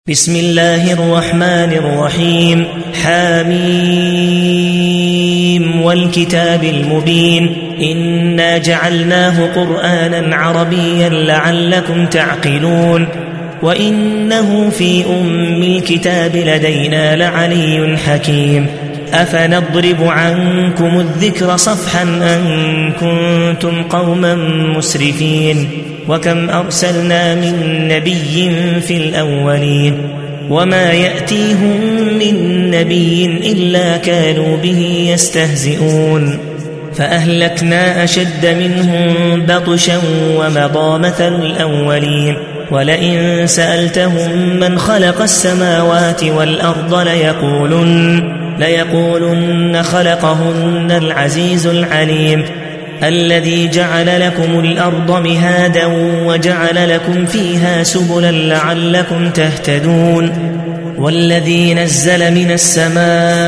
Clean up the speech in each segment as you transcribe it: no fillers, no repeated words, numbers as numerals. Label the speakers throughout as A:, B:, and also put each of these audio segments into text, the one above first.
A: بسم الله الرحمن الرحيم. حميم والكتاب المبين إنا جعلناه قرآنا عربيا لعلكم تعقلون وإنه في أم الكتاب لدينا لعلي حكيم. أفنضرب عنكم الذكر صفحا أن كنتم قوما مسرفين وكم أرسلنا من نبي في الأولين وما يأتيهم من نبي إلا كانوا به يستهزئون فأهلكنا أشد منهم بطشا ومضى مثل الأولين ولئن سألتهم من خلق السماوات والأرض ليقولن خلقهن العزيز العليم الذي جعل لكم الأرض مهادا وجعل لكم فيها سبلا لعلكم تهتدون والذي نزل من السماء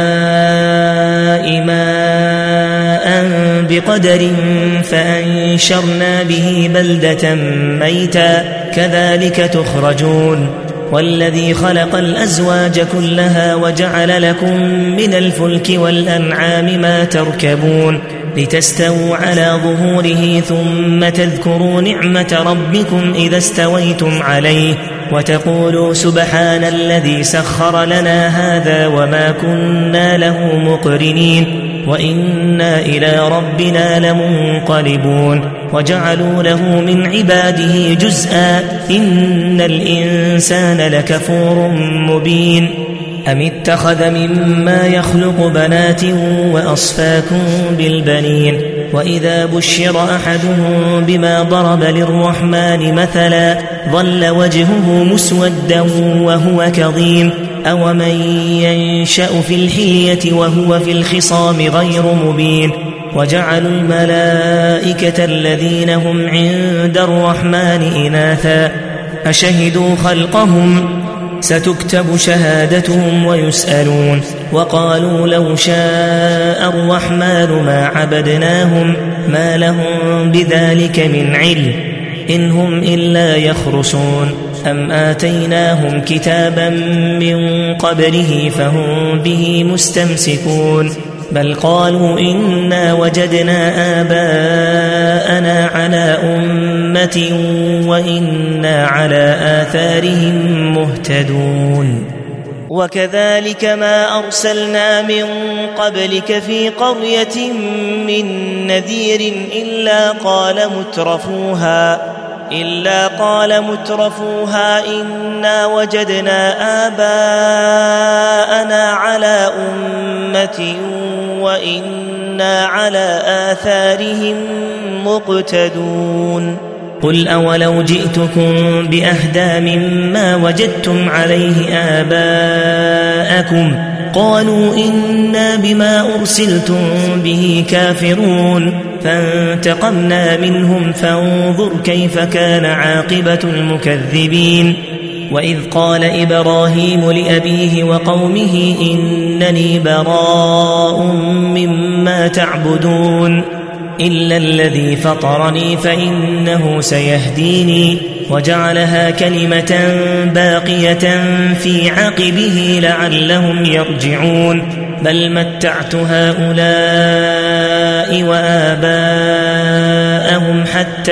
A: ماء بقدر فأنشرنا به بلدة ميتا كذلك تخرجون والذي خلق الأزواج كلها وجعل لكم من الفلك والأنعام ما تركبون لتستووا على ظهوره ثم تذكروا نعمة ربكم إذا استويتم عليه وتقولوا سبحان الذي سخر لنا هذا وما كنا له مقرنين وإنا إلى ربنا لمنقلبون وجعلوا له من عباده جزءا إن الإنسان لكفور مبين أم اتخذ مما يخلق بنات وأصفاكم بالبنين وإذا بشر أحدهم بما ضرب للرحمن مثلا ظل وجهه مسودا وهو كظيم أومن ينشأ في الحلية وهو في الخصام غير مبين وجعلوا الملائكة الذين هم عند الرحمن إناثا أشهدوا خلقهم ستكتب شهادتهم ويسألون وقالوا لو شاء الرحمن ما عبدناهم ما لهم بذلك من علم إن هم إلا يخرصون أم آتيناهم كتابا من قبله فهم به مستمسكون بل قالوا إنا وجدنا آباءنا على أمة وإنا على آثارهم مهتدون وكذلك ما أرسلنا من قبلك في قرية من نذير إلا قال مترفوها إنا وجدنا آباءنا على أمة وإنا على آثارهم مقتدون قل أولو جئتكم بأهدى مما وجدتم عليه آباءكم قالوا إنا بما أرسلتم به كافرون فانتقمنا منهم فانظر كيف كان عاقبة المكذبين وإذ قال إبراهيم لأبيه وقومه إنني براء مما تعبدون إلا الذي فطرني فإنه سيهديني وجعلها كلمة باقية في عقبه لعلهم يرجعون بل متعت هؤلاء وآباءهم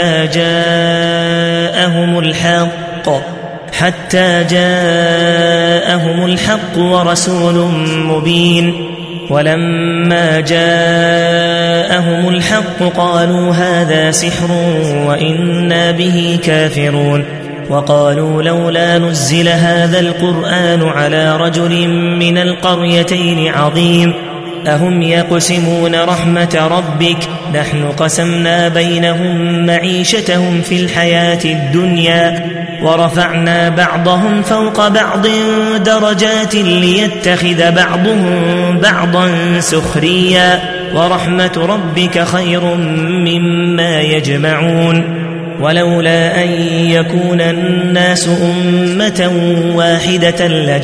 A: حتى جاءهم الحق ورسول مبين ولما جاءهم الحق قالوا هذا سحر وإنا به كافرون وقالوا لولا نزل هذا القرآن على رجل من القريتين عظيم أهم يقسمون رحمة ربك نحن قسمنا بينهم معيشتهم في الحياة الدنيا ورفعنا بعضهم فوق بعض درجات ليتخذ بعضهم بعضا سخريا ورحمة ربك خير مما يجمعون ولولا أن يكون الناس أمة واحدة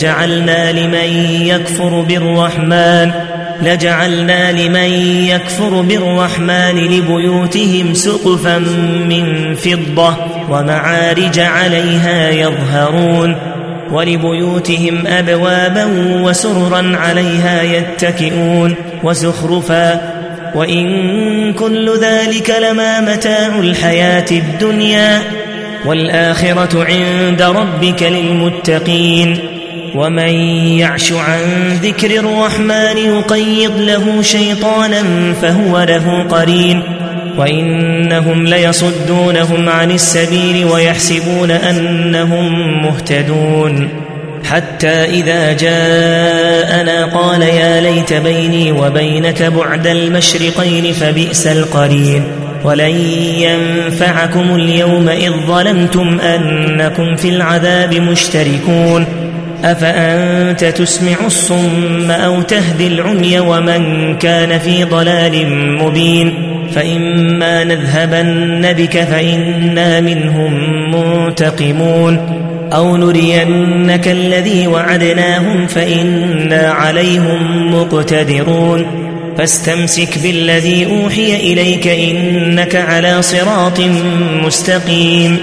A: لجعلنا لمن يكفر بالرحمن لبيوتهم سقفا من فضة ومعارج عليها يظهرون ولبيوتهم أبوابا وسررا عليها يتكئون وزخرفا وإن كل ذلك لما متاع الحياة الدنيا والآخرة عند ربك للمتقين ومن يعش عن ذكر الرحمن يقيض له شيطانا فهو له قرين وإنهم ليصدونهم عن السبيل ويحسبون أنهم مهتدون حتى إذا جاءنا قال يا ليت بيني وبينك بعد المشرقين فبئس القرين ولن ينفعكم اليوم إذ ظلمتم أنكم في العذاب مشتركون أفأنت تسمع الصم أو تهدي العمي ومن كان في ضلال مبين فإما نذهبن بك فإنا منهم منتقمون أو نرينك الذي وعدناهم فإنا عليهم مقتدرون فاستمسك بالذي أوحي إليك إنك على صراط مستقيم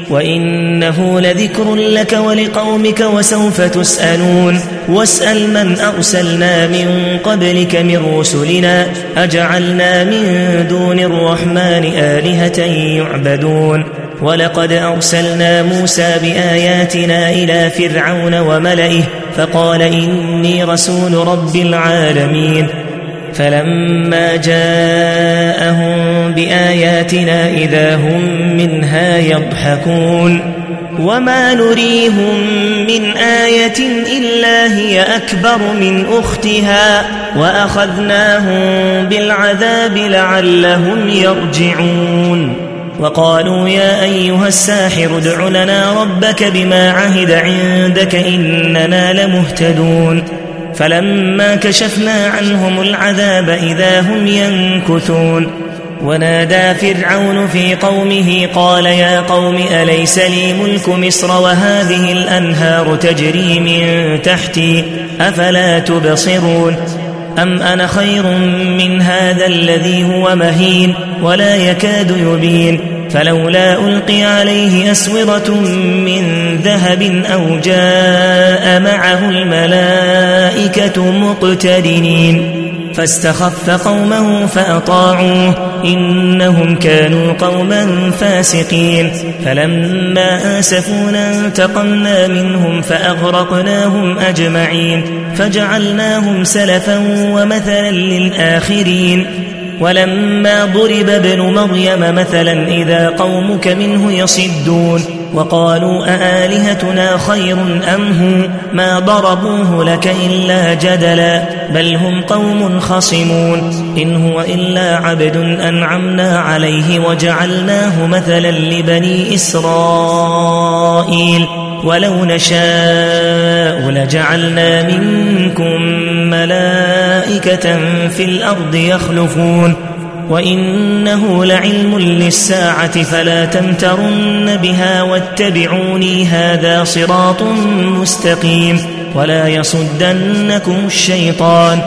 A: وإنه لذكر لك ولقومك وسوف تسألون واسأل من أرسلنا من قبلك من رسلنا أجعلنا من دون الرحمن آلهة يعبدون ولقد أرسلنا موسى بآياتنا إلى فرعون وملئه فقال إني رسول رب العالمين فلما جاءهم بآياتنا إذا هم منها يضحكون وما نريهم من آية إلا هي أكبر من أختها وأخذناهم بالعذاب لعلهم يرجعون وقالوا يا أيها الساحر ادع لنا ربك بما عهد عندك إننا لمهتدون فلما كشفنا عنهم العذاب إذا هم ينكثون ونادى فرعون في قومه قال يا قوم أليس لي ملك مصر وهذه الأنهار تجري من تحتي أفلا تبصرون أم أنا خير من هذا الذي هو مهين ولا يكاد يبين فلولا ألقي عليه أسورة من ذهب أو جاء معه الملائكة مقترنين فاستخف قومه فأطاعوه إنهم كانوا قوما فاسقين فلما آسفونا انتقمنا منهم فأغرقناهم أجمعين فجعلناهم سلفا ومثلا للآخرين ولما ضرب ابن مريم مثلا إذا قومك منه يصدون وقالوا أآلهتنا خير أم هو ما ضربوه لك إلا جدلا بل هم قوم خصمون إن هو إلا عبد أنعمنا عليه وجعلناه مثلا لبني إسرائيل ولو نشاء لجعلنا منكم ملائكة في الأرض يخلفون وإنه لعلم للساعة فلا تمترن بها واتبعوني هذا صراط مستقيم ولا يصدنكم الشيطان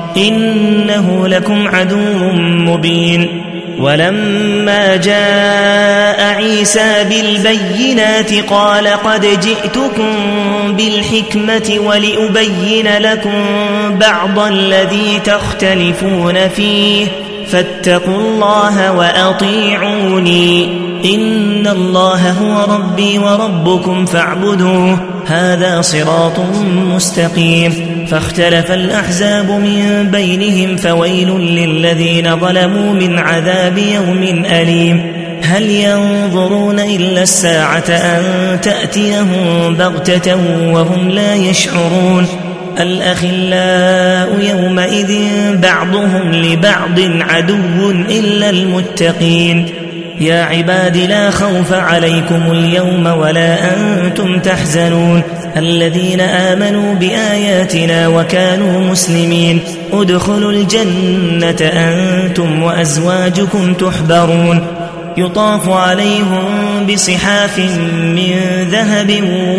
A: إنه لكم عدو مبين ولما جاء عيسى بالبينات قال قد جئتكم بالحكمة ولأبين لكم بعض الذي تختلفون فيه فاتقوا الله وأطيعوني إن الله هو ربي وربكم فاعبدوه هذا صراط مستقيم فاختلف الأحزاب من بينهم فويل للذين ظلموا من عذاب يوم أليم هل ينظرون إلا الساعة أن تأتيهم بغتة وهم لا يشعرون الأخلاء يومئذ بعضهم لبعض عدو إلا المتقين يا عباد لا خوف عليكم اليوم ولا أنتم تحزنون الذين آمنوا بآياتنا وكانوا مسلمين ادخلوا الجنة أنتم وأزواجكم تحبرون يطاف عليهم بصحاف من ذهب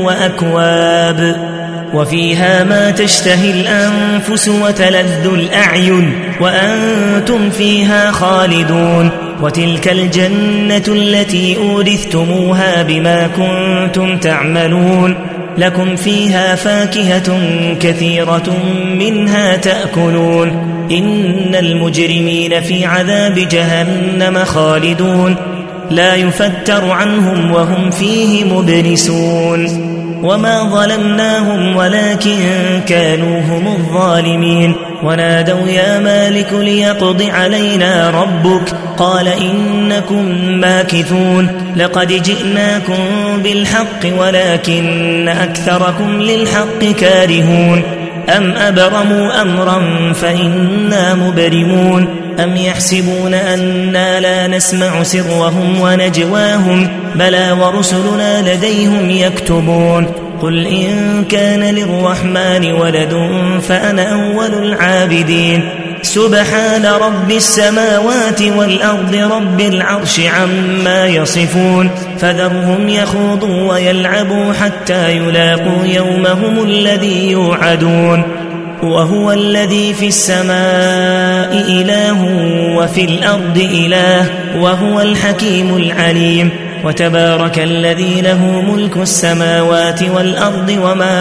A: وأكواب وفيها ما تشتهي الأنفس وتلذ الأعين وأنتم فيها خالدون وتلك الجنة التي أورثتموها بما كنتم تعملون لكم فيها فاكهة كثيرة منها تأكلون إن المجرمين في عذاب جهنم خالدون لا يفتر عنهم وهم فيه مبلسون وما ظلمناهم ولكن كانوا هم الظالمين ونادوا يا مالك ليقض علينا ربك قال إنكم ماكثون لقد جئناكم بالحق ولكن أكثركم للحق كارهون أم أبرموا أمرا فإنا مبرمون أم يحسبون أنا لا نسمع سرهم ونجواهم بلى ورسلنا لديهم يكتبون قل إن كان للرحمن ولد فأنا أول العابدين سبحان رب السماوات والأرض رب العرش عما يصفون فذرهم يخوضوا ويلعبوا حتى يلاقوا يومهم الذي يوعدون وهو الذي في السماء إله وفي الأرض إله وهو الحكيم العليم وتبارك الذي له ملك السماوات والأرض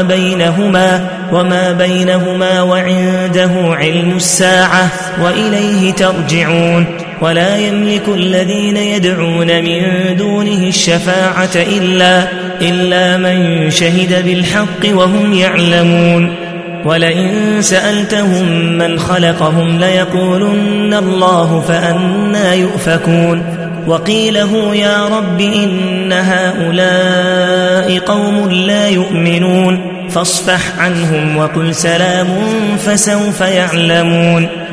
A: وما بينهما وعنده علم الساعة وإليه ترجعون ولا يملك الذين يدعون من دونه الشفاعة إلا من شهد بالحق وهم يعلمون ولئن سألتهم من خلقهم ليقولن الله فأنا يؤفكون وقيله يا رب إن هؤلاء قوم لا يؤمنون فاصفح عنهم وقل سلام فسوف يعلمون